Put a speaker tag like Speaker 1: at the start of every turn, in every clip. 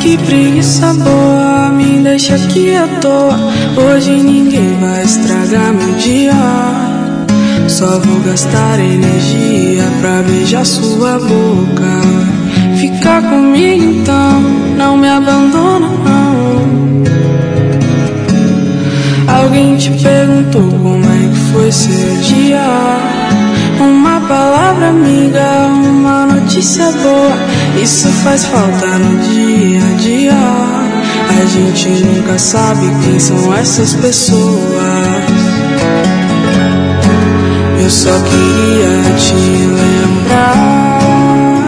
Speaker 1: que preguiça boa, me deixa aqui à toa. Hoje ninguém vai estragar meu dia. Só vou gastar energia pra beijar sua boca. Fica comigo então, não me abandona não. Alguém te perguntou como é que foi seu dia? Uma palavra amiga, uma notícia boa, isso faz falta no dia a dia. A gente nunca sabe quem são essas pessoas. Eu só queria te lembrar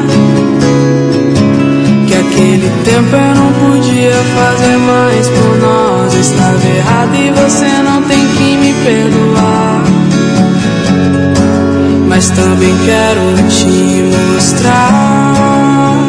Speaker 1: que aquele tempo eu não podia fazer mais por nós. Eu estava errado e você não tem que me perdoar. Mas também quero te mostrar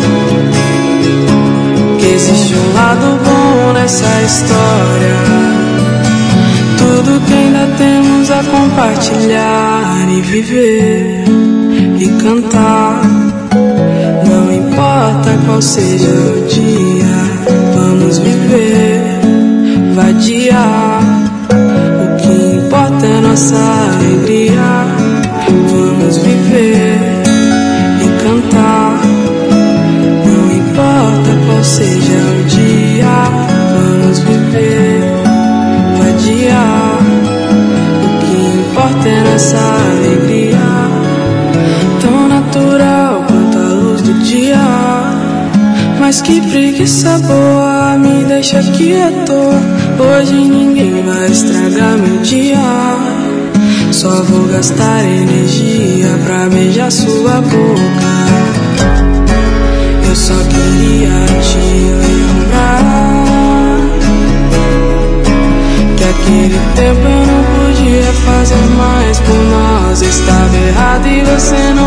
Speaker 1: que existe um lado bom nessa história. Tudo que ainda temos a compartilhar e viver e cantar. Não importa qual seja o dia, vamos viver, vadiar. O que importa é nossa alegria. Vamos viver e cantar. Não importa qual seja o dia, vamos viver, vadiar. O que importa é nossa alegria, tão natural quanto a luz do dia. Mas que preguiça boa, me deixa aqui à toa. Hoje ninguém vai estragar meu dia. Só vou gastar energia pra beijar sua boca. Eu só queria te lembrar que aquele tempo eu não podia fazer mais por nós. Eu estava errado e você